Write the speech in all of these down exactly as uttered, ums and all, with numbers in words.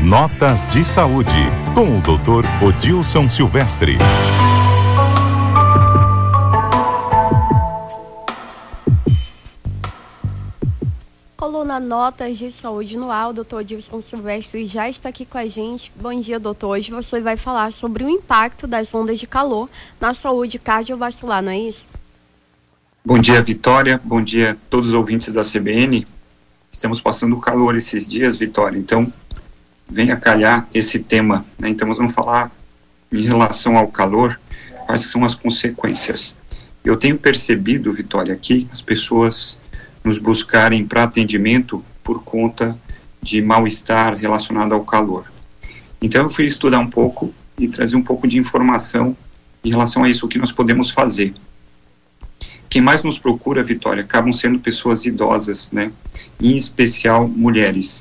Notas de Saúde, com o doutor Odilson Silvestre. Coluna Notas de Saúde no ar, o doutor Odilson Silvestre já está aqui com a gente. Bom dia, doutor. Hoje você vai falar sobre o impacto das ondas de calor na saúde cardiovascular, não é isso? Bom dia, Vitória. Bom dia a todos os ouvintes da C B N. Estamos passando calor esses dias, Vitória, então venha calhar esse tema, né? Então vamos falar em relação ao calor, quais são as consequências. Eu tenho percebido, Vitória, aqui as pessoas nos buscarem para atendimento por conta de mal-estar relacionado ao calor. Então eu fui estudar um pouco e trazer um pouco de informação em relação a isso, o que nós podemos fazer. Quem mais nos procura, Vitória, acabam sendo pessoas idosas, né? Em especial mulheres.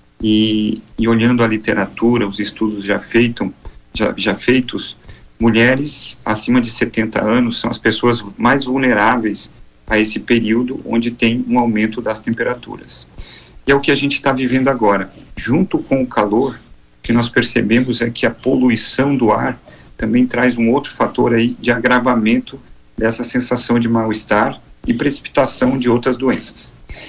E, e olhando a literatura, os estudos já, feitam, já, já feitos, mulheres acima de setenta anos são as pessoas mais vulneráveis a esse período onde tem um aumento das temperaturas. E é o que a gente está vivendo agora. Junto com o calor, o que nós percebemos é que a poluição do ar também traz um outro fator aí de agravamento dessa sensação de mal-estar e precipitação de outras doenças.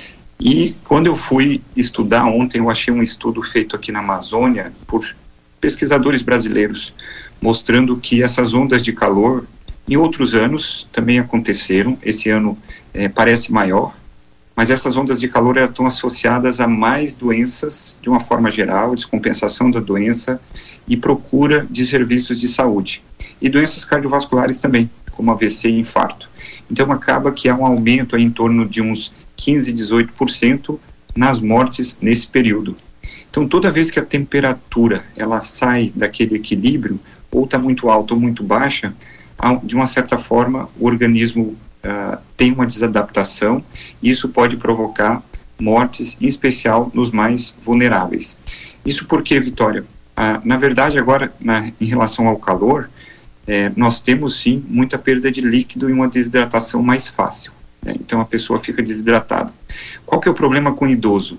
E quando eu fui estudar ontem, eu achei um estudo feito aqui na Amazônia por pesquisadores brasileiros, mostrando que essas ondas de calor, em outros anos, também aconteceram. Esse ano é, parece maior, mas essas ondas de calor estão associadas a mais doenças, de uma forma geral, descompensação da doença e procura de serviços de saúde. E doenças cardiovasculares também, como A V C e infarto. Então acaba que há um aumento aí em torno de uns quinze, dezoito por cento nas mortes nesse período. Então toda vez que a temperatura ela sai daquele equilíbrio, ou está muito alta ou muito baixa, de uma certa forma o organismo uh, tem uma desadaptação e isso pode provocar mortes, em especial nos mais vulneráveis. Isso porque, Vitória, uh, na verdade agora na, em relação ao calor, É, nós temos sim muita perda de líquido e uma desidratação mais fácil, né? Então a pessoa fica desidratada. Qual que é o problema com o idoso?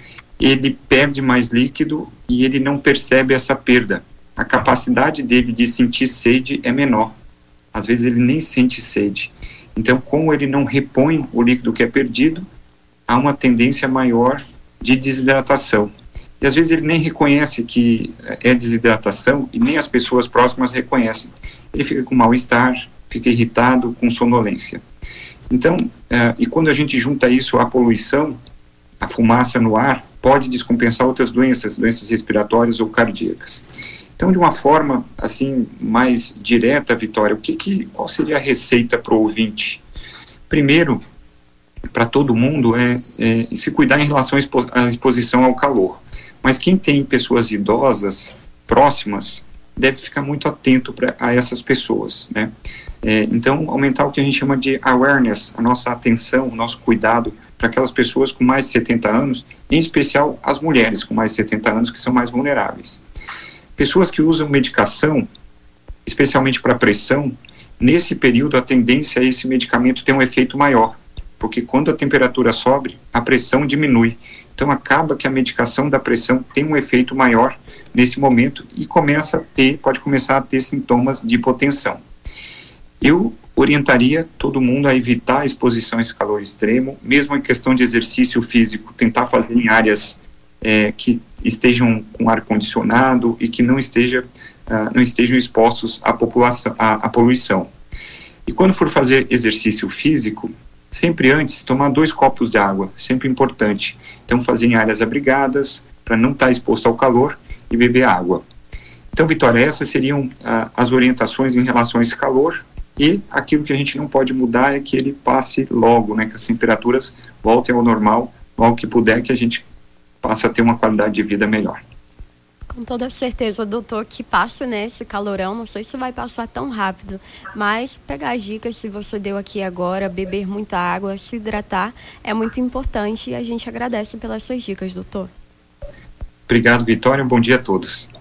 Ele perde mais líquido e ele não percebe essa perda. A capacidade dele de sentir sede é menor. Às vezes ele nem sente sede. Então, como ele não repõe o líquido que é perdido, há uma tendência maior de desidratação. E às vezes ele nem reconhece que é desidratação e nem as pessoas próximas reconhecem. Ele fica com mal-estar, fica irritado, com sonolência. Então, uh, e quando a gente junta isso à poluição, a fumaça no ar pode descompensar outras doenças, doenças respiratórias ou cardíacas. Então, de uma forma assim mais direta, Vitória, o que que, qual seria a receita para o ouvinte? Primeiro, para todo mundo, é, é se cuidar em relação à, expo- à exposição ao calor. Mas quem tem pessoas idosas próximas deve ficar muito atento pra, a essas pessoas, né? É, então, aumentar o que a gente chama de awareness, a nossa atenção, o nosso cuidado para aquelas pessoas com mais de setenta anos, em especial as mulheres com mais de setenta anos, que são mais vulneráveis. Pessoas que usam medicação, especialmente para pressão, nesse período a tendência é esse medicamento ter um efeito maior, porque quando a temperatura sobe, a pressão diminui. Então acaba que a medicação da pressão tem um efeito maior nesse momento e começa a ter, pode começar a ter sintomas de hipotensão. Eu orientaria todo mundo a evitar a exposição a esse calor extremo, mesmo em questão de exercício físico, tentar fazer em áreas é, que estejam com ar-condicionado e que não, esteja, uh, não estejam expostos à, população, à, à poluição. E quando for fazer exercício físico, sempre antes tomar dois copos de água, sempre importante. Então fazer em áreas abrigadas, para não estar exposto ao calor e beber água. Então, Vitória, essas seriam ah, as orientações em relação a esse calor, e aquilo que a gente não pode mudar é que ele passe logo, né, que as temperaturas voltem ao normal, logo que puder, que a gente passe a ter uma qualidade de vida melhor. Com toda certeza, doutor, que passe, né, esse calorão, não sei se vai passar tão rápido, mas pegar as dicas se você deu aqui agora, beber muita água, se hidratar, é muito importante e a gente agradece pelas suas dicas, doutor. Obrigado, Vitória, um bom dia a todos.